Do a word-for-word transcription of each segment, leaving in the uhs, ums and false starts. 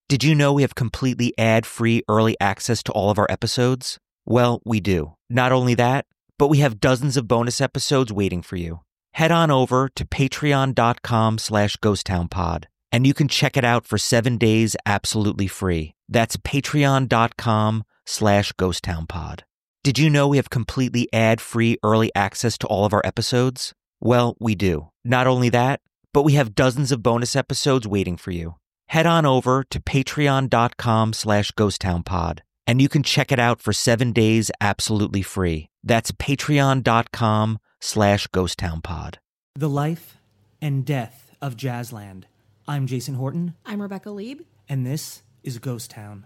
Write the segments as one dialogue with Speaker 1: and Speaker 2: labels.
Speaker 1: Did you know we have completely ad-free early access to all of our episodes? Well, we do. Not only that, but we have dozens of bonus episodes waiting for you. Head on over to patreon.com slash ghosttownpod, and you can check it out for seven days absolutely free. That's patreon.com slash ghosttownpod. Did you know we have completely ad-free early access to all of our episodes? Well, we do. Not only that, but we have dozens of bonus episodes waiting for you. Head on over to patreon.com slash ghosttownpod, and you can check it out for seven days absolutely free. That's patreon.com slash ghosttownpod.
Speaker 2: The Life and Death of Jazzland. I'm Jason Horton.
Speaker 3: I'm Rebecca Lieb.
Speaker 2: And this is Ghost Town.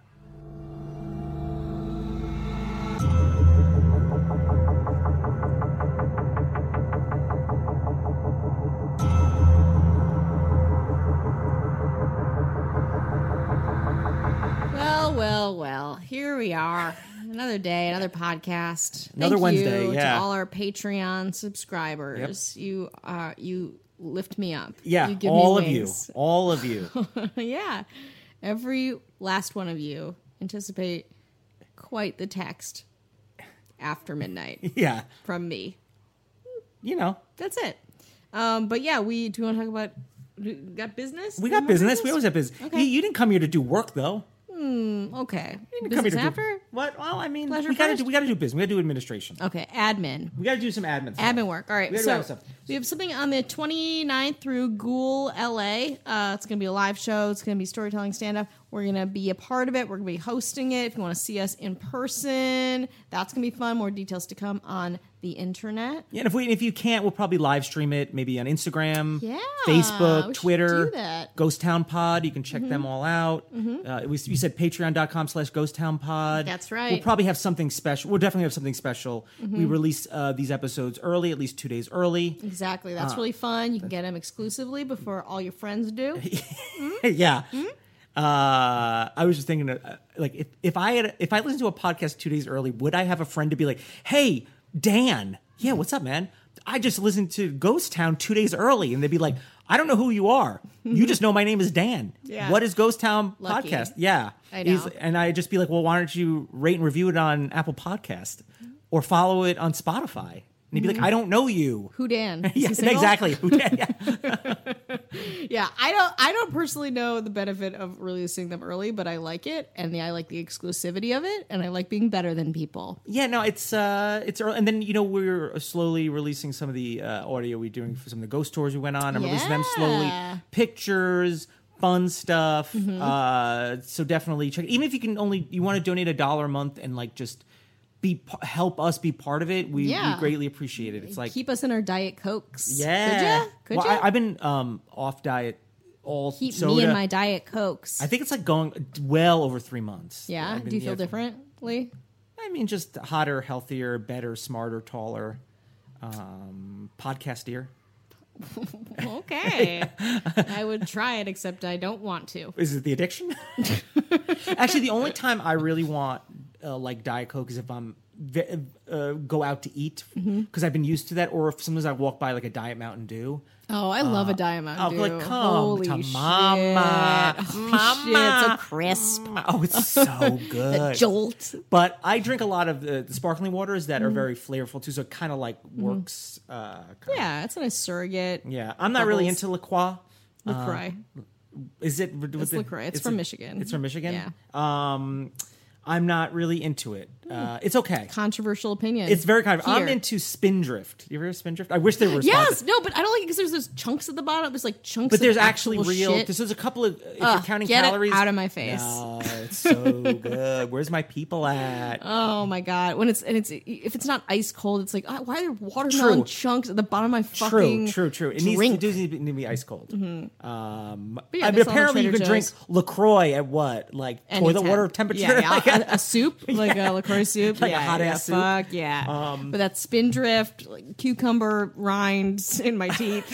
Speaker 3: Well, well, well. Here we are. Another day, another podcast.
Speaker 2: Another
Speaker 3: Thank
Speaker 2: Wednesday,
Speaker 3: you
Speaker 2: yeah.
Speaker 3: to all our Patreon subscribers.
Speaker 2: Yep.
Speaker 3: You uh, you lift me up.
Speaker 2: Yeah,
Speaker 3: you give
Speaker 2: all
Speaker 3: me
Speaker 2: of you.
Speaker 3: wings.
Speaker 2: All of you.
Speaker 3: Yeah. Every last one of you anticipate quite the text after midnight
Speaker 2: Yeah.
Speaker 3: from me.
Speaker 2: You know.
Speaker 3: That's it. Um, but yeah, we do you want to talk about we got business?
Speaker 2: We
Speaker 3: Do you
Speaker 2: got
Speaker 3: want
Speaker 2: business. We always have business.
Speaker 3: Okay.
Speaker 2: You, you didn't come here to do work, though.
Speaker 3: Hmm, okay.
Speaker 2: You didn't come
Speaker 3: Business
Speaker 2: here to
Speaker 3: after?
Speaker 2: do what? Well, I mean,
Speaker 3: Pleasure
Speaker 2: we gotta
Speaker 3: first?
Speaker 2: do. We gotta do business. We gotta do administration.
Speaker 3: Okay, admin.
Speaker 2: We gotta do some admin. Stuff.
Speaker 3: Admin work. All right.
Speaker 2: We gotta do
Speaker 3: So
Speaker 2: admin stuff.
Speaker 3: we have something on the twenty-ninth through Ghoul, L A. Uh, it's going to be a live show. It's going to be storytelling stand-up. We're going to be a part of it. We're going to be hosting it. If you want to see us in person, that's going to be fun. More details to come on the internet.
Speaker 2: Yeah, and if we if you can't, we'll probably live stream it maybe on Instagram,
Speaker 3: Yeah, we
Speaker 2: Facebook,
Speaker 3: should
Speaker 2: Twitter,
Speaker 3: do that.
Speaker 2: Ghost Town Pod. You can check them all out. Uh, we, you said patreon.com slash Ghost Town Pod.
Speaker 3: That's right.
Speaker 2: We'll probably have something special. We'll definitely have something special. We release uh, these episodes early, at least two days early.
Speaker 3: Exactly. That's really fun. You can get them exclusively before all your friends do.
Speaker 2: Yeah. Uh, I was just thinking, uh, like, if, if I had, if I listened to a podcast two days early, would I have a friend to be like, "Hey, Dan, yeah, what's up, man? I just listened to Ghost Town two days early," and they'd be like, "I don't know who you are. You just know my name is Dan.
Speaker 3: Yeah.
Speaker 2: What is Ghost Town
Speaker 3: Lucky.
Speaker 2: podcast? Yeah,
Speaker 3: I know.
Speaker 2: He's- and I'd just be like, "Well, why don't you rate and review it on Apple Podcast or follow it on Spotify?" And he'd be like, "I don't know you."
Speaker 3: Who Dan? Is
Speaker 2: Yeah,
Speaker 3: he single?
Speaker 2: exactly. Who Dan? Yeah.
Speaker 3: Yeah, I don't. I don't personally know the benefit of releasing them early, but I like it, and the, I like the exclusivity of it, and I like being better than people.
Speaker 2: Yeah, no, it's uh, it's early, and then you know we're slowly releasing some of the uh, audio we're doing for some of the ghost tours we went on. I'm releasing them slowly,
Speaker 3: Yeah.
Speaker 2: pictures, fun stuff.
Speaker 3: Mm-hmm.
Speaker 2: Uh, so definitely check. Even if you can only you want to donate a dollar a month and like just be p- help us be part of it, we,
Speaker 3: Yeah.
Speaker 2: we greatly appreciate it. It's like
Speaker 3: Keep us in our Diet Cokes.
Speaker 2: yeah,
Speaker 3: Could ya? Could
Speaker 2: well,
Speaker 3: ya?
Speaker 2: I, I've been um, off diet all
Speaker 3: Keep
Speaker 2: soda.
Speaker 3: me in my Diet Cokes.
Speaker 2: I think it's like going well over three months.
Speaker 3: yeah.
Speaker 2: I've been-
Speaker 3: Do you feel
Speaker 2: yeah,
Speaker 3: differently?
Speaker 2: I mean, just hotter, healthier, better, smarter, taller, um, podcastier.
Speaker 3: Okay. I would try it, except I don't want to.
Speaker 2: Is it the addiction? Actually, the only time I really want uh, like Diet Coke is if I'm ve- uh, go out to eat because I've been used to that, or if sometimes I walk by like a Diet Mountain Dew.
Speaker 3: Oh, I love a Diet Mountain
Speaker 2: I'll
Speaker 3: Dew.
Speaker 2: be like, come
Speaker 3: Holy
Speaker 2: to
Speaker 3: shit.
Speaker 2: mama,
Speaker 3: Holy
Speaker 2: mama.
Speaker 3: shit, so crisp.
Speaker 2: Oh, it's so good.
Speaker 3: Jolt.
Speaker 2: But I drink a lot of the, the sparkling waters that are
Speaker 3: Mm-hmm.
Speaker 2: very flavorful too, so it kind of like works. Uh, kinda-
Speaker 3: Yeah, it's a nice surrogate.
Speaker 2: yeah. I'm not really
Speaker 3: Bubbles.
Speaker 2: into La Croix.
Speaker 3: LaCroix.
Speaker 2: Is it?
Speaker 3: It's LaCroix. It's from
Speaker 2: a-
Speaker 3: Michigan.
Speaker 2: It's from Michigan.
Speaker 3: Yeah.
Speaker 2: Um, I'm not really into it. Uh, it's okay.
Speaker 3: Controversial opinion.
Speaker 2: It's very kind of. I'm
Speaker 3: Here.
Speaker 2: into Spindrift. You ever heard of Spindrift? I wish there were.
Speaker 3: Yes,
Speaker 2: sponsors.
Speaker 3: no, but I don't like it because there's those chunks at the bottom. There's like chunks.
Speaker 2: But there's
Speaker 3: of
Speaker 2: actually
Speaker 3: actual
Speaker 2: real.
Speaker 3: shit.
Speaker 2: Because there's a couple of. If
Speaker 3: Ugh,
Speaker 2: you're counting
Speaker 3: get it
Speaker 2: calories,
Speaker 3: out of my face.
Speaker 2: No, it's so good. Where's my people at?
Speaker 3: Oh my god! When it's and it's if it's not ice cold, it's like oh, why are there watermelon
Speaker 2: True.
Speaker 3: chunks at the bottom of my
Speaker 2: True,
Speaker 3: fucking
Speaker 2: true, true. It needs,
Speaker 3: drink?
Speaker 2: it does need to be, need to be ice cold. Um,
Speaker 3: But yeah,
Speaker 2: I
Speaker 3: they
Speaker 2: mean,
Speaker 3: sell them at
Speaker 2: apparently you
Speaker 3: Trader
Speaker 2: can drink
Speaker 3: Joe's.
Speaker 2: LaCroix at what, like
Speaker 3: Any
Speaker 2: toilet
Speaker 3: temp.
Speaker 2: water temperature?
Speaker 3: Yeah, yeah.
Speaker 2: Like
Speaker 3: a, a soup, like a LaCroix soup,
Speaker 2: Like a
Speaker 3: yeah,
Speaker 2: hot
Speaker 3: yeah,
Speaker 2: ass soup?
Speaker 3: Fuck yeah!
Speaker 2: Um,
Speaker 3: but that Spindrift, like, cucumber rinds in my teeth.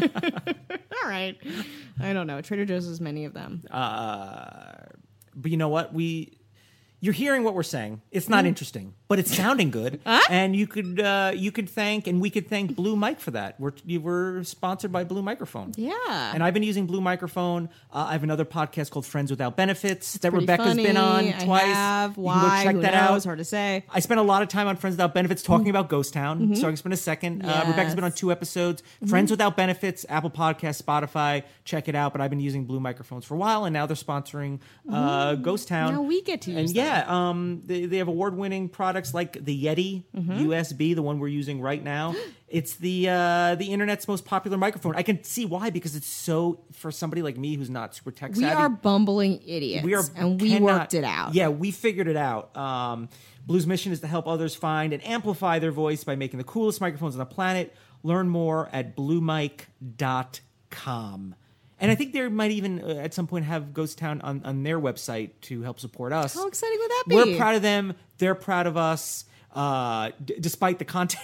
Speaker 3: All right, I don't know. Trader Joe's has many of them.
Speaker 2: Uh, but you know what? We you're hearing what we're saying. It's not interesting, but it's sounding good.
Speaker 3: Huh?
Speaker 2: And you could uh, you could thank and we could thank Blue Mic for that. We're you were sponsored by Blue Microphone.
Speaker 3: Yeah.
Speaker 2: And I've been using Blue Microphone. Uh, I have another podcast called Friends Without Benefits that
Speaker 3: Pretty
Speaker 2: Rebecca's
Speaker 3: funny.
Speaker 2: been on
Speaker 3: I
Speaker 2: twice.
Speaker 3: have.
Speaker 2: You
Speaker 3: Why?
Speaker 2: can go check
Speaker 3: Who
Speaker 2: that
Speaker 3: knows?
Speaker 2: out.
Speaker 3: Hard to say.
Speaker 2: I spent a lot of time on Friends Without Benefits talking about Ghost Town. So I can spend a second. Uh, Rebecca's been on
Speaker 3: Yes.
Speaker 2: two episodes. Friends Without Benefits, Apple Podcasts, Spotify. Check it out. But I've been using Blue Microphones for a while, and now they're sponsoring uh, Ghost Town.
Speaker 3: Now we get to
Speaker 2: And
Speaker 3: use
Speaker 2: yeah, um, they, they have award-winning products like the Yeti U S B, the one we're using right now. It's the uh, the internet's most popular microphone. I can see why, because it's so, for somebody like me who's not super tech
Speaker 3: We
Speaker 2: savvy.
Speaker 3: are bumbling idiots.
Speaker 2: We are,
Speaker 3: and we
Speaker 2: cannot-
Speaker 3: worked it out.
Speaker 2: Yeah, we figured it out. Um, Blue's mission is to help others find and amplify their voice by making the coolest microphones on the planet. Learn more at blue mic dot com. And I think they might even uh, at some point have Ghost Town on, on their website to help support us.
Speaker 3: How exciting would that be?
Speaker 2: We're proud of them. They're proud of us, uh, d- despite the content.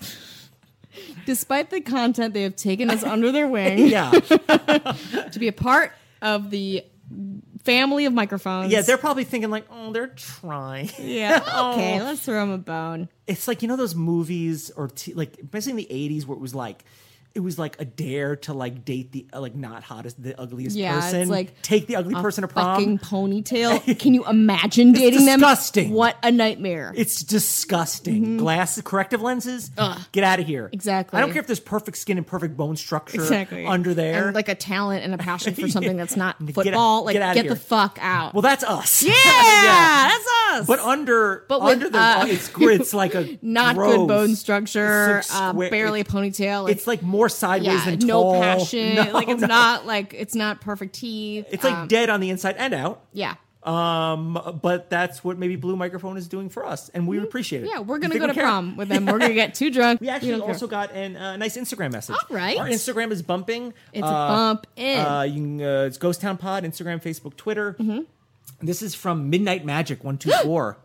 Speaker 3: Despite the content, they have taken us under their wing
Speaker 2: yeah.
Speaker 3: to be a part of the family of microphones.
Speaker 2: Yeah, they're probably thinking like, oh, they're trying.
Speaker 3: Yeah. Okay,
Speaker 2: Oh.
Speaker 3: let's throw them a bone.
Speaker 2: It's like, you know, those movies or t- like, especially in the eighties where it was like, it was like a dare to like date the uh, like not hottest, the ugliest
Speaker 3: Yeah, it's
Speaker 2: person.
Speaker 3: like
Speaker 2: take the ugly person to prom.
Speaker 3: Fucking ponytail. Can you imagine dating them?
Speaker 2: disgusting.
Speaker 3: What a nightmare.
Speaker 2: It's disgusting. Glass corrective lenses.
Speaker 3: Mm-hmm. Ugh.
Speaker 2: Get out of here.
Speaker 3: Exactly.
Speaker 2: I don't care if there's perfect skin and perfect bone structure
Speaker 3: Exactly.
Speaker 2: under there.
Speaker 3: And like a talent and a passion for something that's not
Speaker 2: Get
Speaker 3: football.
Speaker 2: out-
Speaker 3: like
Speaker 2: get
Speaker 3: get,
Speaker 2: outta
Speaker 3: the
Speaker 2: here.
Speaker 3: fuck out.
Speaker 2: well, that's us.
Speaker 3: yeah,
Speaker 2: Yeah.
Speaker 3: that's us.
Speaker 2: But under,
Speaker 3: But with,
Speaker 2: under the,
Speaker 3: uh,
Speaker 2: it's it's like a
Speaker 3: not
Speaker 2: gross,
Speaker 3: good bone structure.
Speaker 2: it's like
Speaker 3: uh,
Speaker 2: square-
Speaker 3: barely a ponytail. Like,
Speaker 2: It's like more sideways
Speaker 3: yeah,
Speaker 2: than
Speaker 3: no
Speaker 2: tall.
Speaker 3: passion.
Speaker 2: No,
Speaker 3: like it's
Speaker 2: no.
Speaker 3: not like it's not perfect teeth.
Speaker 2: It's like
Speaker 3: Um,
Speaker 2: dead on the inside and out.
Speaker 3: yeah.
Speaker 2: Um, but that's what maybe Blue Microphone is doing for us, and we appreciate it.
Speaker 3: Mm-hmm. Yeah, we're
Speaker 2: You
Speaker 3: gonna
Speaker 2: think
Speaker 3: go
Speaker 2: we
Speaker 3: to
Speaker 2: care?
Speaker 3: prom with them. We're gonna get too drunk.
Speaker 2: We actually
Speaker 3: don't care.
Speaker 2: also got a uh, nice Instagram message.
Speaker 3: All right.
Speaker 2: Our Instagram is bumping.
Speaker 3: It's
Speaker 2: Uh,
Speaker 3: a bump in.
Speaker 2: Uh, you can, uh, it's Ghost Town Pod, Instagram, Facebook, Twitter.
Speaker 3: Mm-hmm.
Speaker 2: This is from Midnight Magic one two four.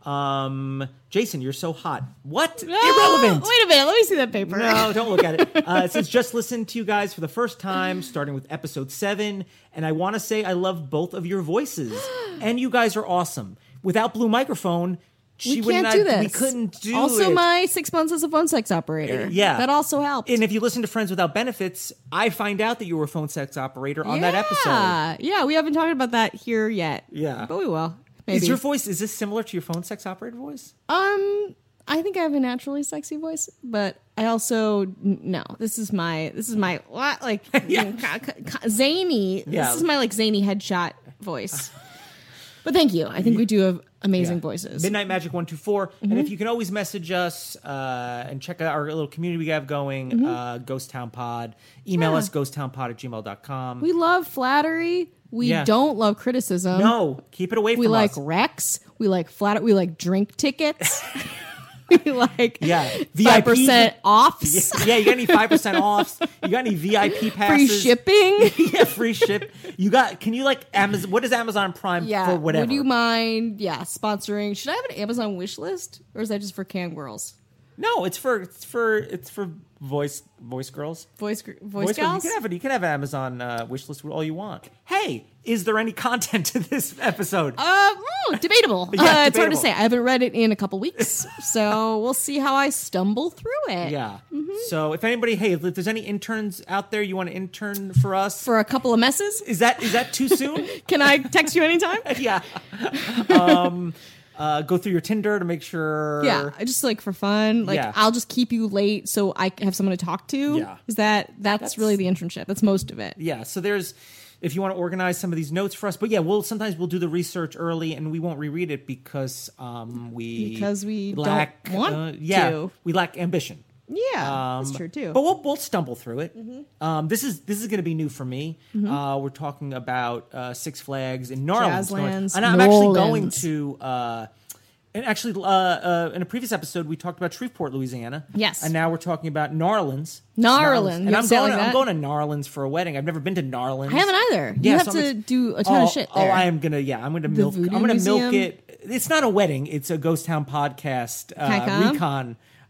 Speaker 2: Um, Jason, you're so hot. What?
Speaker 3: No,
Speaker 2: Irrelevant.
Speaker 3: Wait a minute. Let me see that paper.
Speaker 2: No, don't look at it. Uh, it says, just listen to you guys for the first time, starting with episode seven. And I want to say I love both of your voices. And you guys are awesome. Without Blue Microphone, she
Speaker 3: we
Speaker 2: would
Speaker 3: can't
Speaker 2: not,
Speaker 3: do this.
Speaker 2: we couldn't do
Speaker 3: also,
Speaker 2: it.
Speaker 3: my six months as a phone sex operator.
Speaker 2: Yeah.
Speaker 3: that also helped.
Speaker 2: And if you listen to Friends Without Benefits, I find out that you were a phone sex operator on that episode.
Speaker 3: Yeah, yeah. We haven't talked about that here yet.
Speaker 2: Yeah.
Speaker 3: but we will. Maybe.
Speaker 2: Is your voice, is this similar to your phone sex operator voice?
Speaker 3: Um, I think I have a naturally sexy voice, but I also n- no. This is my this is my what like
Speaker 2: Yeah.
Speaker 3: ca- ca- ca- zany.
Speaker 2: Yeah.
Speaker 3: This is my like zany headshot voice. But thank you. I think we do have amazing
Speaker 2: Yeah.
Speaker 3: voices.
Speaker 2: Midnight Magic one two four.
Speaker 3: Mm-hmm.
Speaker 2: And if you can always message us uh, and check out our little community we have going, uh, Ghost Town Pod. Email
Speaker 3: Mm-hmm. Yeah.
Speaker 2: us, ghost town pod at gmail dot com.
Speaker 3: We love flattery. We
Speaker 2: Yeah.
Speaker 3: don't love criticism.
Speaker 2: No, keep it away from
Speaker 3: we like
Speaker 2: us.
Speaker 3: Rex. We like flat. We like drink tickets. we like
Speaker 2: Yeah.
Speaker 3: five percent offs.
Speaker 2: Yeah, you got any five percent offs? You got any V I P
Speaker 3: Free
Speaker 2: passes?
Speaker 3: shipping.
Speaker 2: Yeah, free ship. You got, can you like, Amazon, what is Amazon Prime
Speaker 3: Yeah.
Speaker 2: for whatever?
Speaker 3: Would you mind? Yeah, sponsoring. Should I have an Amazon wish list, or is that just for cam girls?
Speaker 2: No, it's for, it's for, it's for voice, voice girls.
Speaker 3: Voice gr- voice,
Speaker 2: Voice girls.
Speaker 3: gals.
Speaker 2: You can have it. You can have an Amazon uh, wish list with all you want. Hey, is there any content to this episode?
Speaker 3: Uh, mm, debatable.
Speaker 2: Yeah,
Speaker 3: uh, It's hard
Speaker 2: debatable.
Speaker 3: to say. I haven't read it in a couple weeks, so we'll see how I stumble through it.
Speaker 2: yeah.
Speaker 3: Mm-hmm.
Speaker 2: So if anybody, hey, if there's any interns out there, you want to intern for us?
Speaker 3: For a couple of messes,
Speaker 2: is that is that too soon?
Speaker 3: can I text you anytime?
Speaker 2: Yeah. Um, uh, go through your Tinder to make sure.
Speaker 3: Yeah, I just like for fun. Like
Speaker 2: Yeah.
Speaker 3: I'll just keep you late so I have someone to talk to.
Speaker 2: Yeah.
Speaker 3: Is that that's,
Speaker 2: That's-
Speaker 3: really the internship? That's most of it.
Speaker 2: Yeah. So there's, if you want to organize some of these notes for us, but yeah, we'll sometimes we'll do the research early and we won't reread it because um we
Speaker 3: Because we don't
Speaker 2: lack
Speaker 3: want
Speaker 2: uh, yeah
Speaker 3: to.
Speaker 2: we lack ambition.
Speaker 3: Yeah,
Speaker 2: Um,
Speaker 3: that's true too.
Speaker 2: But we'll we'll stumble through it.
Speaker 3: Mm-hmm.
Speaker 2: Um, this is this is going to be new for me. Uh, we're talking about uh, Six Flags in New Orleans,
Speaker 3: Jazzlands,
Speaker 2: and I'm
Speaker 3: New
Speaker 2: actually
Speaker 3: Orleans.
Speaker 2: going to. Uh, and actually, uh, uh, in a previous episode, we talked about Shreveport, Louisiana.
Speaker 3: Yes.
Speaker 2: And now we're talking about New Orleans.
Speaker 3: New Orleans.
Speaker 2: And
Speaker 3: You
Speaker 2: I'm
Speaker 3: say it
Speaker 2: going.
Speaker 3: like
Speaker 2: I'm
Speaker 3: that?
Speaker 2: going to New Orleans for a wedding. I've never been to New Orleans.
Speaker 3: I haven't either.
Speaker 2: Yeah,
Speaker 3: you have
Speaker 2: so
Speaker 3: to
Speaker 2: I'm ex-
Speaker 3: do a ton
Speaker 2: oh,
Speaker 3: of shit
Speaker 2: Oh,
Speaker 3: there.
Speaker 2: I am gonna. Yeah, I'm gonna milk.
Speaker 3: Voodoo
Speaker 2: I'm gonna milk
Speaker 3: Museum?
Speaker 2: it. It's not a wedding. It's a Ghost Town podcast uh,
Speaker 3: Can I come?
Speaker 2: recon.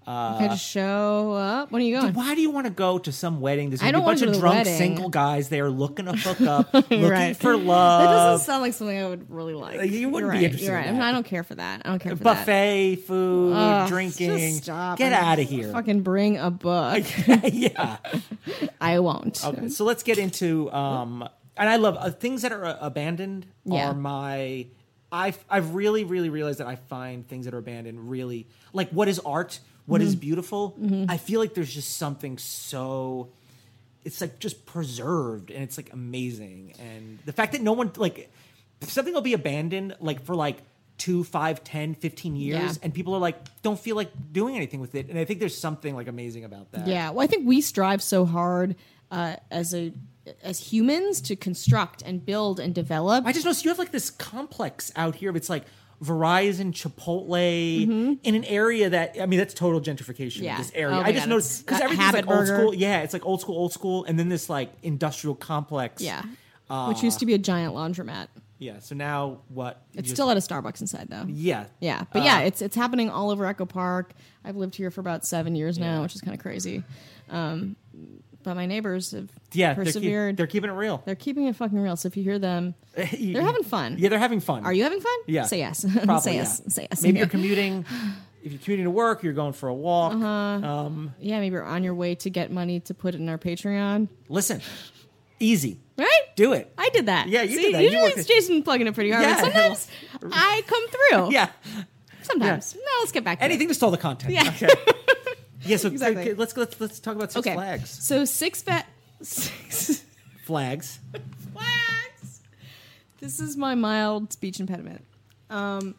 Speaker 2: Uh,
Speaker 3: Can I just show up? When are you going?
Speaker 2: Why do you want to go to some wedding? There's
Speaker 3: I
Speaker 2: gonna be a
Speaker 3: don't
Speaker 2: bunch
Speaker 3: wanna
Speaker 2: of
Speaker 3: go to the
Speaker 2: drunk
Speaker 3: wedding.
Speaker 2: single guys there looking to hook up, looking
Speaker 3: Right.
Speaker 2: for
Speaker 3: That
Speaker 2: love.
Speaker 3: doesn't sound like something I would really like.
Speaker 2: You wouldn't
Speaker 3: You're
Speaker 2: be
Speaker 3: right,
Speaker 2: interested
Speaker 3: You're
Speaker 2: in
Speaker 3: right.
Speaker 2: that.
Speaker 3: I don't care for that. I don't care for that.
Speaker 2: Buffet, food,
Speaker 3: Ugh,
Speaker 2: drinking.
Speaker 3: just stop.
Speaker 2: Get
Speaker 3: I'm
Speaker 2: out of here.
Speaker 3: Fucking bring a book.
Speaker 2: Yeah.
Speaker 3: I won't.
Speaker 2: Okay, so let's get into um, and I love uh, things that are uh, abandoned.
Speaker 3: Yeah.
Speaker 2: Are my I've I've really really realized that I find things that are abandoned really like what is art, what
Speaker 3: Mm-hmm.
Speaker 2: is beautiful. I feel like there's just something so. It's like just preserved and it's like amazing, and the fact that no one like something will be abandoned like for like two, five, ten, fifteen years,
Speaker 3: Yeah.
Speaker 2: and people are like don't feel like doing anything with it, and I think there's something like amazing about that.
Speaker 3: Yeah. Well, I think we strive so hard uh, as a as humans to construct and build and develop.
Speaker 2: I just noticed you have like this complex out here. It's like Verizon, Chipotle in an area that I mean that's total gentrification.
Speaker 3: Mm-hmm. Yeah.
Speaker 2: This area,
Speaker 3: Oh my
Speaker 2: I just
Speaker 3: God,
Speaker 2: noticed
Speaker 3: it's
Speaker 2: because
Speaker 3: a
Speaker 2: everything's like
Speaker 3: Habit
Speaker 2: old
Speaker 3: Burger.
Speaker 2: school. Yeah, it's like old school, old school, and then this like industrial complex.
Speaker 3: Yeah.
Speaker 2: Uh,
Speaker 3: Which used to be a giant laundromat.
Speaker 2: Yeah. So now what? You
Speaker 3: It's
Speaker 2: just-
Speaker 3: still at a Starbucks inside though.
Speaker 2: Yeah.
Speaker 3: Yeah, but
Speaker 2: Uh,
Speaker 3: yeah, it's it's happening all over Echo Park. I've lived here for about seven years now,
Speaker 2: Yeah.
Speaker 3: which is kind of crazy. Um, but my neighbors have
Speaker 2: Yeah. They're, keep,
Speaker 3: persevered.
Speaker 2: they're keeping it real.
Speaker 3: They're keeping it fucking real. So if you hear them, they're having fun.
Speaker 2: Yeah, they're having fun.
Speaker 3: Are you having fun?
Speaker 2: Yeah.
Speaker 3: Say yes.
Speaker 2: Probably,
Speaker 3: Say
Speaker 2: yeah.
Speaker 3: yes. Say yes.
Speaker 2: Maybe
Speaker 3: Yeah.
Speaker 2: you're commuting. If you're commuting to work, you're going for a walk.
Speaker 3: Uh-huh.
Speaker 2: Um,
Speaker 3: Yeah, maybe you're on your way to get money to put in our Patreon.
Speaker 2: listen, easy.
Speaker 3: Right?
Speaker 2: Do it.
Speaker 3: I did that.
Speaker 2: Yeah, you
Speaker 3: See,
Speaker 2: did that. You
Speaker 3: Usually
Speaker 2: worked
Speaker 3: it's
Speaker 2: it.
Speaker 3: Jason plugging it pretty hard.
Speaker 2: Yeah.
Speaker 3: But sometimes I come through.
Speaker 2: Yeah.
Speaker 3: Sometimes. No, let's get back to
Speaker 2: Anything
Speaker 3: it.
Speaker 2: to stall the content.
Speaker 3: Yeah.
Speaker 2: Okay. Yeah. So
Speaker 3: Exactly.
Speaker 2: okay, let's let's let's talk about Six
Speaker 3: Okay.
Speaker 2: Flags.
Speaker 3: So six fa- six
Speaker 2: Flags.
Speaker 3: Flags. This is my mild speech impediment. Um,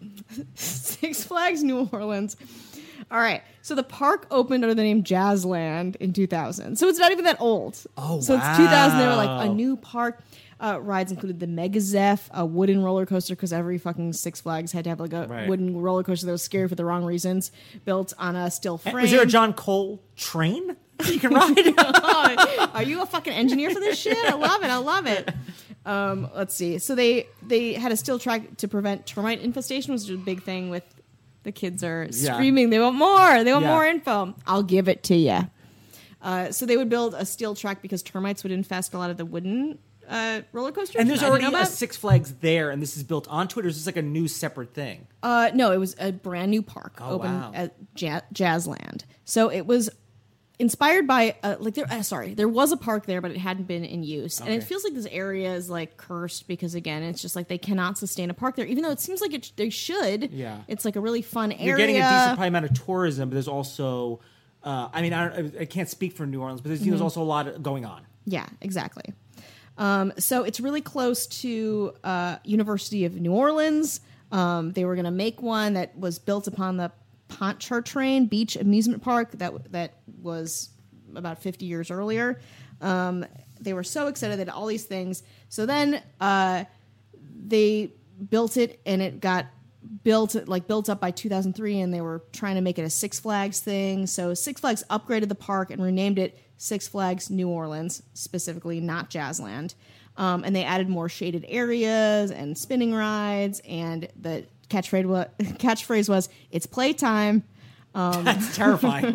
Speaker 3: Six Flags New Orleans. All right. So the park opened under the name Jazzland in two thousand. So it's not even that old.
Speaker 2: Oh,
Speaker 3: So it's two thousand. They were like
Speaker 2: wow.
Speaker 3: a new park. Uh, rides included the Mega Zeph, a wooden roller coaster, because every fucking Six Flags had to have like a
Speaker 2: Right.
Speaker 3: wooden roller coaster that was scary for the wrong reasons, built on a steel frame.
Speaker 2: Was there a John Cole train that you can ride?
Speaker 3: Oh, are you a fucking engineer for this shit? I love it. I love it. Um, let's see. So they they had a steel track to prevent termite infestation, which is a big thing with the kids are
Speaker 2: Yeah.
Speaker 3: screaming. They want more. They want
Speaker 2: Yeah.
Speaker 3: more info. I'll give it to you. Uh, so they would build a steel track because termites would infest a lot of the wooden uh, roller coasters.
Speaker 2: And there's
Speaker 3: I didn't
Speaker 2: already
Speaker 3: know
Speaker 2: a
Speaker 3: that.
Speaker 2: Six Flags there, and this is built onto it, or is this like a new separate thing?
Speaker 3: Uh, no, it was a brand new park
Speaker 2: Oh,
Speaker 3: open
Speaker 2: wow.
Speaker 3: at ja- Jazzland. So it was inspired by uh, like there. Uh, sorry, there was a park there, but it hadn't been in use, and it
Speaker 2: Okay.
Speaker 3: feels like this area is like cursed because again, it's just like they cannot sustain a park there, even though it seems like it, they should.
Speaker 2: Yeah.
Speaker 3: it's like a really fun area.
Speaker 2: You're getting a decent probably amount of tourism, but there's also, uh, I mean, I, don't, I can't speak for New Orleans, but there's,
Speaker 3: Mm-hmm.
Speaker 2: there's also a lot going on.
Speaker 3: Yeah, exactly. Um, so it's really close to uh, University of New Orleans. Um, they were going to make one that was built upon the Pontchartrain Beach Amusement Park that that was about fifty years earlier. Um, they were so excited that all these things. So then uh, they built it, and it got built like built up by two thousand three, and they were trying to make it a Six Flags thing. So Six Flags upgraded the park and renamed it Six Flags New Orleans, specifically, not Jazzland. Um, and they added more shaded areas and spinning rides, and the catchphrase was, catchphrase was "It's playtime."
Speaker 2: That's terrifying.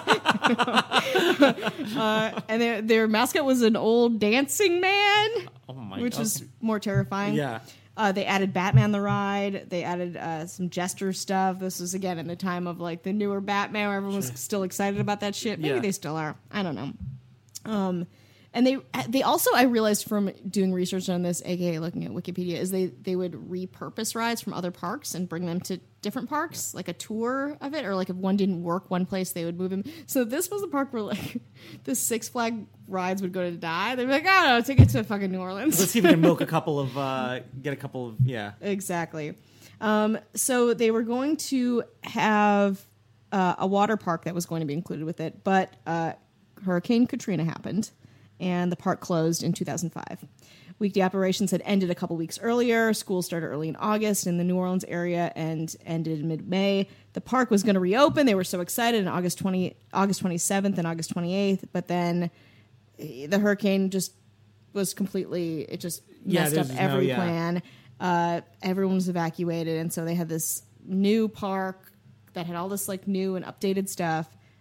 Speaker 3: uh, and their, their mascot was an old dancing man,
Speaker 2: Oh my
Speaker 3: which
Speaker 2: God.
Speaker 3: is more terrifying.
Speaker 2: Yeah.
Speaker 3: Uh, they added Batman the ride. They added uh, some jester stuff. This was again in the time of like the newer Batman, where everyone was still excited about that shit. Maybe
Speaker 2: Yeah.
Speaker 3: they still are. I don't know. Um, and they they also I realized from doing research on this, aka looking at Wikipedia, is they they would repurpose rides from other parks and bring them to different parks, like a tour of it, or like if one didn't work one place, they would move them. So this was the park where like the Six Flag rides would go to die. They'd be like, oh no, take it to fucking New Orleans.
Speaker 2: Let's see if we can milk a couple of, uh, get a couple of, yeah.
Speaker 3: Exactly. Um, so they were going to have uh, a water park that was going to be included with it, but uh, Hurricane Katrina happened, and the park closed in two thousand five. Weekday operations had ended a couple weeks earlier. School started early in August in the New Orleans area and ended mid-May. The park was going to reopen. They were so excited on August twentieth, August twenty-seventh and August twenty-eighth, but then the hurricane just was completely, it just
Speaker 2: Yeah,
Speaker 3: messed up
Speaker 2: there's no-
Speaker 3: every
Speaker 2: yeah.
Speaker 3: plan. Uh, everyone was evacuated, and so they had this new park that had all this like new and updated stuff.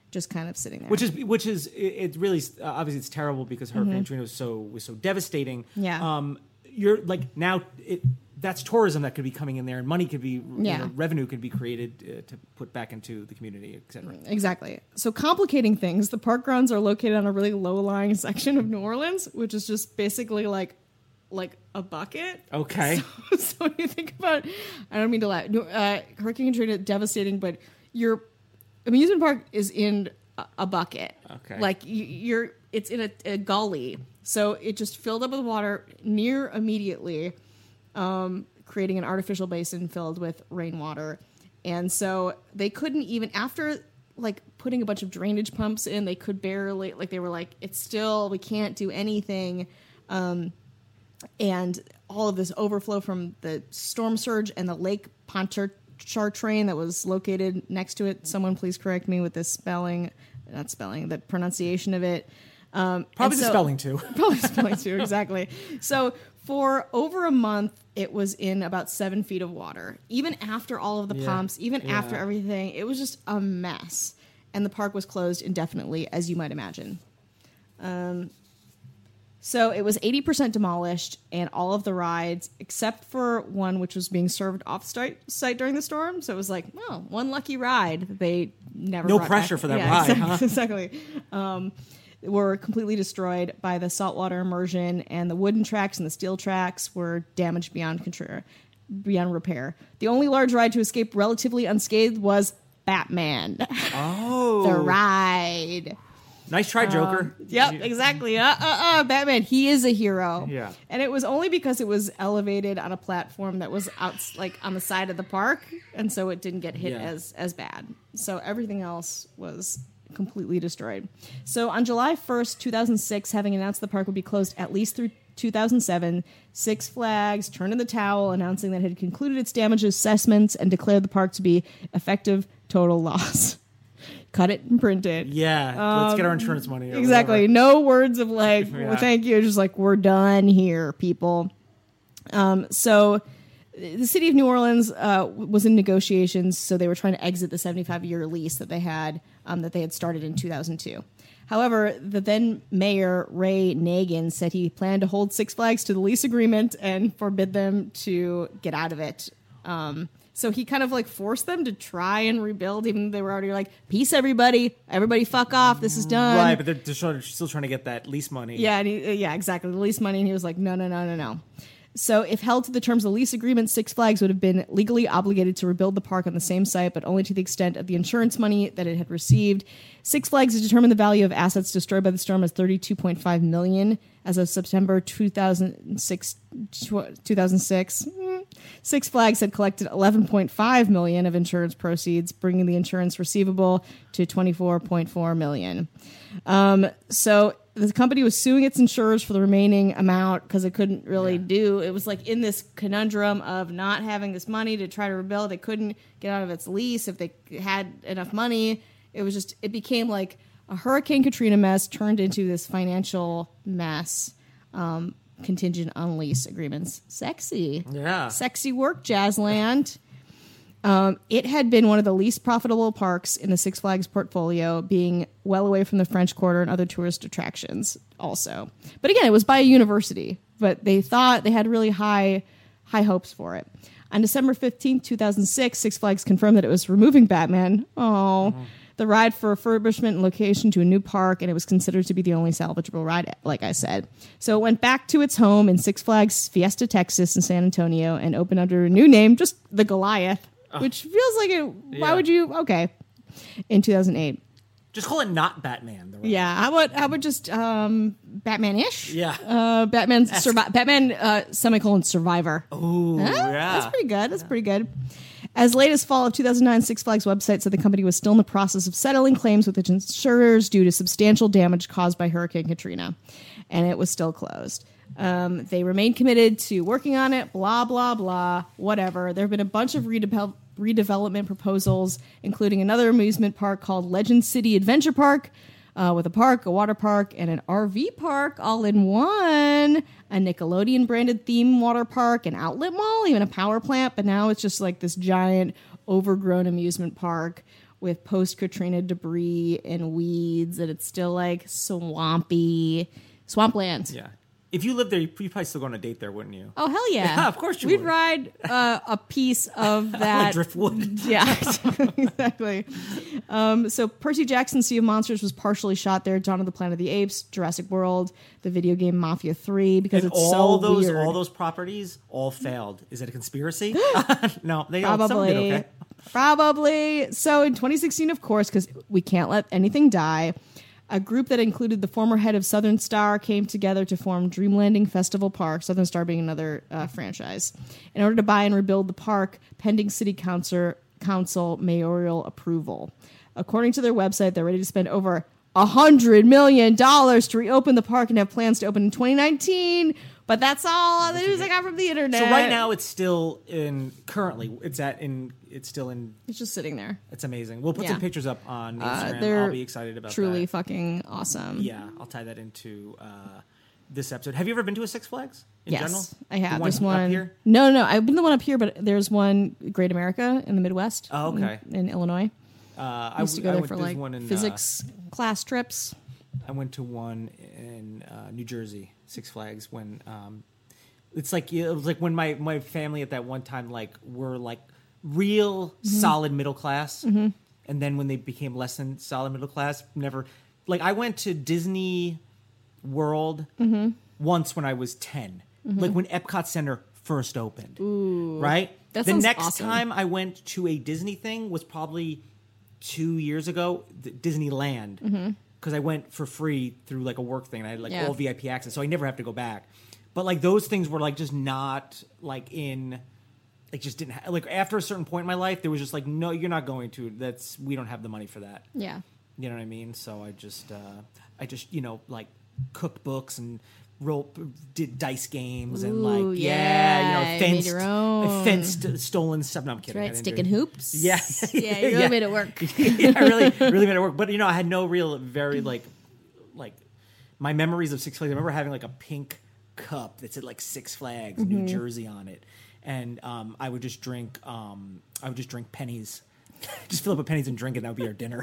Speaker 3: just kind of sitting there.
Speaker 2: Which is which is it, it really uh, obviously it's terrible because Hurricane mm-hmm. Katrina was so was so devastating.
Speaker 3: Yeah.
Speaker 2: Um, you're like now it that's tourism that could be coming in there, and money could be
Speaker 3: yeah.
Speaker 2: you know, revenue could be created uh, to put back into the community, et cetera.
Speaker 3: Exactly. So complicating things, the park grounds are located on a really low-lying section of New Orleans, which is just basically like like a bucket.
Speaker 2: Okay.
Speaker 3: So, so when you think about, I don't mean to laugh. Uh, Hurricane Katrina, devastating, but your amusement park is in a, a bucket.
Speaker 2: Okay.
Speaker 3: Like you, you're, it's in a, a gully, so it just filled up with water near immediately, um, creating an artificial basin filled with rainwater, and so they couldn't even after like putting a bunch of drainage pumps in, they could barely like they were like it's still we can't do anything. Um, And all of this overflow from the storm surge and the Lake Pontchartrain that was located next to it. Someone please correct me with the spelling, not spelling, the pronunciation of it. Um,
Speaker 2: probably
Speaker 3: so,
Speaker 2: the spelling too.
Speaker 3: Probably spelling too, exactly. So for over a month, it was in about seven feet of water. Even after all of the
Speaker 2: yeah.
Speaker 3: pumps, even
Speaker 2: yeah.
Speaker 3: after everything, it was just a mess. And the park was closed indefinitely, as you might imagine. Um. So it was eighty percent demolished, and all of the rides, except for one which was being served off-site site during the storm. So it was like, well, one lucky ride that they never
Speaker 2: No
Speaker 3: brought
Speaker 2: pressure
Speaker 3: back.
Speaker 2: for that
Speaker 3: yeah,
Speaker 2: ride,
Speaker 3: exactly,
Speaker 2: huh?
Speaker 3: Exactly. Um, were completely destroyed by the saltwater immersion, and the wooden tracks and the steel tracks were damaged beyond control, beyond repair. The only large ride to escape relatively unscathed was Batman.
Speaker 2: Oh.
Speaker 3: The ride.
Speaker 2: Nice try, Joker.
Speaker 3: Um, yep, exactly. Uh, uh, uh, Batman, he is a hero.
Speaker 2: Yeah.
Speaker 3: And it was only because it was elevated on a platform that was out, like on the side of the park, and so it didn't get hit
Speaker 2: Yeah.
Speaker 3: as as bad. So everything else was completely destroyed. So on July first, two thousand six, having announced the park would be closed at least through two thousand seven, Six Flags turned in the towel, announcing that it had concluded its damage assessments and declared the park to be effective total loss. Cut it and print it.
Speaker 2: Yeah, um, let's get our insurance money.
Speaker 3: Exactly.
Speaker 2: Whatever.
Speaker 3: No words of like,
Speaker 2: yeah.
Speaker 3: well, thank you. Just like, we're done here, people. Um, so the city of New Orleans uh, was in negotiations, so they were trying to exit the seventy-five year lease that they had, um, that they had started in two thousand two. However, the then mayor, Ray Nagin, said he planned to hold Six Flags to the lease agreement and forbid them to get out of it. Um, So he kind of like forced them to try and rebuild, even though they were already like, peace, everybody. Everybody fuck off. This is done.
Speaker 2: Right, but they're, they're still trying to get that lease money.
Speaker 3: Yeah, and he, yeah, exactly. The lease money. And he was like, no, no, no, no, no. So if held to the terms of the lease agreement, Six Flags would have been legally obligated to rebuild the park on the same site, but only to the extent of the insurance money that it had received. Six Flags has determined the value of assets destroyed by the storm as thirty-two point five million dollars as of September two thousand six. two thousand six. Six Flags had collected eleven point five million dollars of insurance proceeds, bringing the insurance receivable to twenty-four point four million dollars. Um, so the company was suing its insurers for the remaining amount because it couldn't really yeah. do. It was like in this conundrum of not having this money to try to rebuild. They couldn't get out of its lease if they had enough money. It was just, it became like a Hurricane Katrina mess turned into this financial mess. Um, contingent on lease agreements. Sexy.
Speaker 2: Yeah.
Speaker 3: Sexy work, Jazzland. Um, it had been one of the least profitable parks in the Six Flags portfolio, being well away from the French Quarter and other tourist attractions also. But again, it was by a university, but they thought they had really high high hopes for it. On December fifteenth, two thousand six, Six Flags confirmed that it was removing Batman. Oh, mm-hmm. The ride for refurbishment and location to a new park, and it was considered to be the only salvageable ride, like I said. So it went back to its home in Six Flags Fiesta, Texas in San Antonio, and opened under a new name, just the Goliath, oh. which feels like it.
Speaker 2: Yeah.
Speaker 3: Why would you? Okay. In two thousand eight.
Speaker 2: Just call it not Batman. The
Speaker 3: yeah. How about how about just um, Batman-ish?
Speaker 2: Yeah.
Speaker 3: Uh, Batman survi- Batman uh, semicolon Survivor.
Speaker 2: Oh,
Speaker 3: huh?
Speaker 2: yeah.
Speaker 3: That's pretty good. That's yeah. pretty good. As late as fall of two thousand nine, Six Flags website said the company was still in the process of settling claims with its insurers due to substantial damage caused by Hurricane Katrina, and it was still closed. Um, they remain committed to working on it, blah, blah, blah, whatever. There have been a bunch of redevelop- redevelopment proposals, including another amusement park called Legend City Adventure Park, uh, with a park, a water park, and an R V park all in one. A Nickelodeon-branded theme water park, an outlet mall, even a power plant. But now it's just like this giant, overgrown amusement park with post-Katrina debris and weeds, and it's still like swampy, swampland.
Speaker 2: Yeah. If you lived there, you'd probably still go on a date there, wouldn't you?
Speaker 3: Oh, hell yeah.
Speaker 2: Yeah, of course you
Speaker 3: We'd
Speaker 2: would.
Speaker 3: ride uh, a piece of that.
Speaker 2: Like driftwood.
Speaker 3: Yeah, exactly. Um, so Percy Jackson's Sea of Monsters was partially shot there. Dawn of the Planet of the Apes, Jurassic World, the video game Mafia three, because
Speaker 2: And
Speaker 3: it's
Speaker 2: all
Speaker 3: so
Speaker 2: those,
Speaker 3: weird.
Speaker 2: all those properties all failed. Is it a conspiracy? No, they all some
Speaker 3: Probably.
Speaker 2: did okay.
Speaker 3: Probably. So in twenty sixteen, of course, because we can't let anything die, a group that included the former head of Southern Star came together to form Dream Landing Festival Park, Southern Star being another uh, franchise, in order to buy and rebuild the park pending city council, council mayoral approval. According to their website, they're ready to spend over one hundred million dollars to reopen the park and have plans to open in twenty nineteen. But that's all the news I got from the internet.
Speaker 2: So right now it's still in, currently, it's at in, it's still in,
Speaker 3: it's just sitting there.
Speaker 2: it's amazing. We'll put
Speaker 3: Yeah.
Speaker 2: some pictures up on
Speaker 3: Uh,
Speaker 2: Instagram.
Speaker 3: they're
Speaker 2: I'll be excited about
Speaker 3: truly
Speaker 2: that.
Speaker 3: fucking awesome.
Speaker 2: Yeah, I'll tie that into uh, this episode. Have you ever been to a Six Flags in
Speaker 3: Yes,
Speaker 2: general?
Speaker 3: I have.
Speaker 2: The
Speaker 3: There's
Speaker 2: up
Speaker 3: one.
Speaker 2: here?
Speaker 3: No, no, I've been the one up here, but there's one Great America in the Midwest.
Speaker 2: Oh, okay.
Speaker 3: In, in Illinois.
Speaker 2: Uh, I
Speaker 3: I used to go
Speaker 2: I
Speaker 3: there
Speaker 2: went-
Speaker 3: for
Speaker 2: there's
Speaker 3: like
Speaker 2: one in, uh,
Speaker 3: physics class trips.
Speaker 2: I went to one in uh, New Jersey, Six Flags, when um, it's like it was like when my, my family at that one time like were like real
Speaker 3: Mm-hmm.
Speaker 2: solid middle class, and then when they became less than solid middle class, never like I went to Disney World
Speaker 3: Mm-hmm.
Speaker 2: once when I was ten, like when Epcot Center first opened,
Speaker 3: Ooh,
Speaker 2: right?
Speaker 3: that
Speaker 2: the
Speaker 3: sounds
Speaker 2: next
Speaker 3: awesome.
Speaker 2: time I went to a Disney thing was probably two years ago, the Disneyland, because I went for free through like a work thing. And I had like
Speaker 3: Yeah.
Speaker 2: all V I P access, so I never have to go back. But like those things were like just not like in, like just didn't ha- like after a certain point in my life, there was just like no, you're not going to. That's we don't have the money for that.
Speaker 3: Yeah.
Speaker 2: You know what I mean? So I just, uh, I just you know like cooked books and rope did dice games and
Speaker 3: Ooh,
Speaker 2: like
Speaker 3: yeah,
Speaker 2: yeah, you know
Speaker 3: made
Speaker 2: fenced,
Speaker 3: your own.
Speaker 2: fenced stolen stuff. No, I'm kidding. I
Speaker 3: Right,
Speaker 2: didn't
Speaker 3: sticking
Speaker 2: do it.
Speaker 3: hoops.
Speaker 2: Yeah,
Speaker 3: Yeah, you really made it work.
Speaker 2: yeah, I really, really made it work. But you know, I had no real, very like, like my memories of Six Flags. I remember having like a pink cup that said like Six Flags
Speaker 3: Mm-hmm.
Speaker 2: New Jersey on it, and um, I would just drink, um, I would just drink pennies, just fill up with pennies and drink it. That would be our dinner.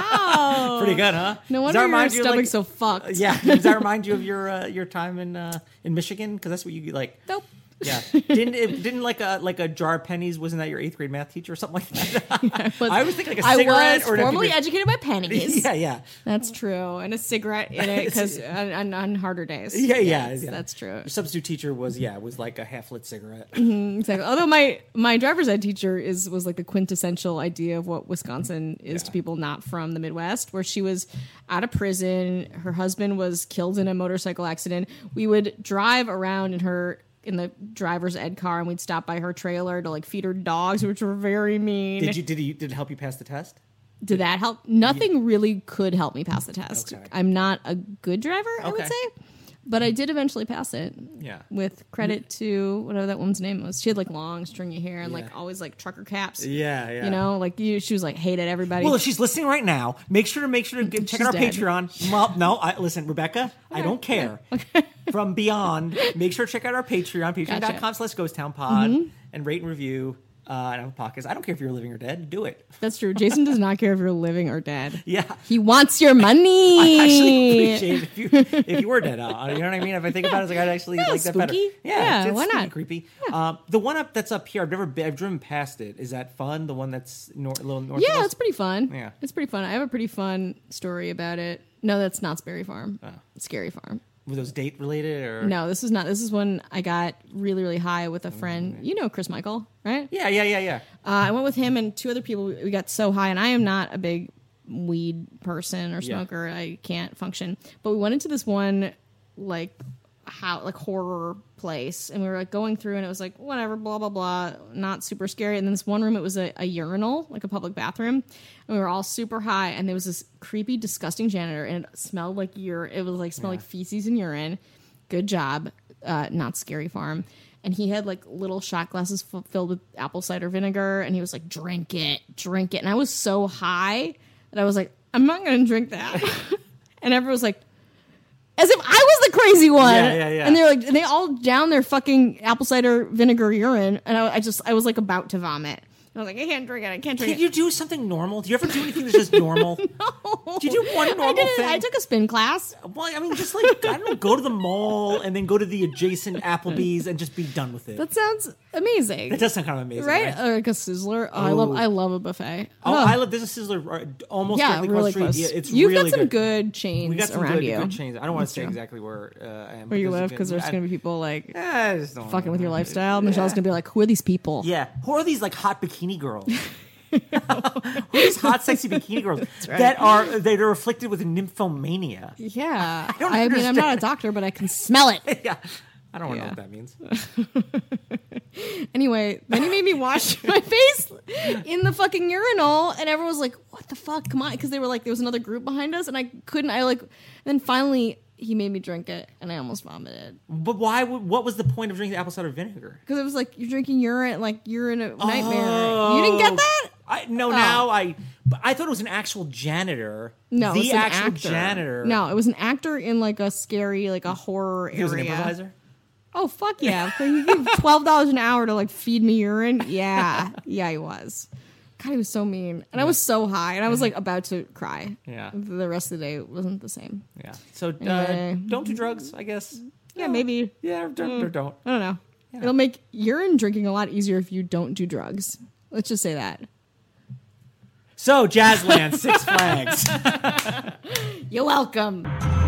Speaker 3: Wow.
Speaker 2: Pretty good, huh?
Speaker 3: No
Speaker 2: Does
Speaker 3: wonder
Speaker 2: that
Speaker 3: your
Speaker 2: remind you of,
Speaker 3: stomach's
Speaker 2: like-
Speaker 3: so fucked.
Speaker 2: Yeah, does that remind you of your uh, your time in uh, in Michigan? Because that's what you like.
Speaker 3: Nope.
Speaker 2: Yeah, didn't it, didn't like a like a jar of pennies? Wasn't that your eighth grade math teacher or something like that?
Speaker 3: was-
Speaker 2: I was thinking like a
Speaker 3: I
Speaker 2: cigarette
Speaker 3: was
Speaker 2: or an empty
Speaker 3: formally
Speaker 2: beer.
Speaker 3: educated by pennies.
Speaker 2: Yeah, yeah,
Speaker 3: That's true. And a cigarette in it because on, on, on harder days.
Speaker 2: yeah, yeah,
Speaker 3: that's,
Speaker 2: yeah.
Speaker 3: that's true.
Speaker 2: Your substitute teacher was yeah was like a half lit cigarette.
Speaker 3: Exactly. Although my my driver's ed teacher is was like the quintessential idea of what Wisconsin is
Speaker 2: Yeah.
Speaker 3: to people not from the Midwest, where she was out of prison, her husband was killed in a motorcycle accident. We would drive around in her in the driver's ed car, and we'd stop by her trailer to like feed her dogs, which were very mean.
Speaker 2: Did you did he did it help you pass the test?
Speaker 3: Did that help? Nothing really could help me pass the test.
Speaker 2: Okay.
Speaker 3: I'm not a good driver, I would
Speaker 2: Okay.
Speaker 3: say. But I did eventually pass it.
Speaker 2: Yeah.
Speaker 3: With credit to whatever that woman's name was. She had like long, stringy hair and like
Speaker 2: Yeah.
Speaker 3: always like trucker caps.
Speaker 2: Yeah, yeah.
Speaker 3: You know, like you, she was like hated everybody.
Speaker 2: Well, if she's listening right now, make sure to make sure to get, check
Speaker 3: She's
Speaker 2: out our
Speaker 3: dead.
Speaker 2: Patreon. Well, no, I, listen, Rebecca, I don't care. From Beyond, make sure to check out our Patreon, patreon.com slash ghost town pod,
Speaker 3: Mm-hmm.
Speaker 2: and rate and review uh, and have a podcast. I don't care if you're living or dead. Do it.
Speaker 3: That's true. Jason does not care if you're living or dead.
Speaker 2: Yeah.
Speaker 3: He wants your money.
Speaker 2: I actually appreciate it if you if you were dead. Uh, you know what I mean? If I think about it, it's like I'd actually
Speaker 3: Yeah,
Speaker 2: like that better.
Speaker 3: spooky.
Speaker 2: Yeah,
Speaker 3: Yeah,
Speaker 2: it's, it's
Speaker 3: why
Speaker 2: spooky,
Speaker 3: not?
Speaker 2: creepy. Um, the one up that's up here, I've never been, I've driven past it. Is that fun? The one that's nor- a little north. of
Speaker 3: Yeah,
Speaker 2: us?
Speaker 3: it's pretty fun.
Speaker 2: Yeah.
Speaker 3: It's pretty fun. I have a pretty fun story about it. No, that's not Sperry Farm.
Speaker 2: Oh.
Speaker 3: It's Scary Farm.
Speaker 2: Were those date related or
Speaker 3: No, this is not. This is when I got really, really high with a
Speaker 2: Mm-hmm.
Speaker 3: friend. You know Chris Michael, right?
Speaker 2: Yeah, yeah, yeah, yeah.
Speaker 3: Uh, I went with him and two other people. We got so high, and I am not a big weed person or
Speaker 2: Yeah.
Speaker 3: smoker. I can't function. But we went into this one like how like horror place, and we were like going through, and it was like whatever, blah blah blah, not super scary. And then this one room, it was a, a urinal, like a public bathroom, and we were all super high, and there was this creepy, disgusting janitor, and it smelled like urine. It was like smelled
Speaker 2: Yeah.
Speaker 3: like feces and urine. Good job, uh, not Scary Farm. And he had like little shot glasses f- filled with apple cider vinegar, and he was like, "Drink it, drink it." And I was so high that I was like, "I'm not going to drink that." And everyone was like, as if I was the crazy one.
Speaker 2: Yeah, yeah, yeah.
Speaker 3: And they're like, and they all down their fucking apple cider vinegar urine, and I, I just, I was like about to vomit. I was like, I can't drink it. I can't drink
Speaker 2: Can
Speaker 3: it.
Speaker 2: you do something normal? Do you ever do anything that's just normal?
Speaker 3: No.
Speaker 2: Do you do one normal
Speaker 3: I did it.
Speaker 2: thing?
Speaker 3: I took a spin class.
Speaker 2: Well, I mean, just like, I don't know, go to the mall and then go to the adjacent Applebee's and just be done with it.
Speaker 3: That sounds amazing.
Speaker 2: That does sound kind of amazing,
Speaker 3: right?
Speaker 2: right?
Speaker 3: Or like a Sizzler. Oh, I love
Speaker 2: Ooh.
Speaker 3: I love a buffet.
Speaker 2: Oh,
Speaker 3: Ugh.
Speaker 2: I love, there's a Sizzler uh, almost
Speaker 3: yeah,
Speaker 2: directly
Speaker 3: really
Speaker 2: across the street.
Speaker 3: close.
Speaker 2: Yeah, it's
Speaker 3: You've
Speaker 2: really
Speaker 3: got some
Speaker 2: good.
Speaker 3: good chains
Speaker 2: We got some
Speaker 3: around
Speaker 2: good,
Speaker 3: you.
Speaker 2: good chains. I don't want
Speaker 3: That's
Speaker 2: to say
Speaker 3: true.
Speaker 2: exactly where uh, I am.
Speaker 3: Where you
Speaker 2: because
Speaker 3: live,
Speaker 2: it's
Speaker 3: because
Speaker 2: been-
Speaker 3: there's
Speaker 2: I-
Speaker 3: going to be people like
Speaker 2: Yeah, I just don't
Speaker 3: fucking with your
Speaker 2: know.
Speaker 3: lifestyle. Michelle's going to be like, who are these people?
Speaker 2: Yeah. Who are these like hot bikini girls? Who are these hot, sexy bikini girls
Speaker 3: right.
Speaker 2: that are that are afflicted with nymphomania?
Speaker 3: Yeah. I,
Speaker 2: don't
Speaker 3: mean, I'm not a
Speaker 2: understand.
Speaker 3: doctor, but I can smell it.
Speaker 2: Yeah. I don't
Speaker 3: Yeah.
Speaker 2: know what that means.
Speaker 3: Anyway, then he made me wash my face in the fucking urinal, and everyone was like, what the fuck? Come on. Because they were like, there was another group behind us, and I couldn't. I like, and then finally, he made me drink it, and I almost vomited.
Speaker 2: But why? Would, what was the point of drinking apple cider vinegar?
Speaker 3: Because it was like, you're drinking urine, like, you're in a nightmare. You didn't get that?
Speaker 2: I, no, now I. But I thought it was an actual janitor.
Speaker 3: No, it
Speaker 2: the
Speaker 3: was an
Speaker 2: actual
Speaker 3: actor.
Speaker 2: janitor.
Speaker 3: No, it was an actor in like a scary, like a horror
Speaker 2: he was an
Speaker 3: area.
Speaker 2: improviser.
Speaker 3: Oh fuck yeah! So you give twelve dollars an hour to like feed me urine. Yeah, yeah, he was. God, he was so mean, and I was so high, and I was like about to cry.
Speaker 2: Yeah.
Speaker 3: The rest of the day wasn't the same.
Speaker 2: Yeah. So uh,
Speaker 3: Yeah.
Speaker 2: don't do drugs, I guess.
Speaker 3: Yeah, maybe.
Speaker 2: Yeah, don't. Or don't.
Speaker 3: I don't know. It'll make urine drinking a lot easier if you don't do drugs. Let's just say that.
Speaker 2: So Jazzland, Six Flags.
Speaker 3: You're welcome.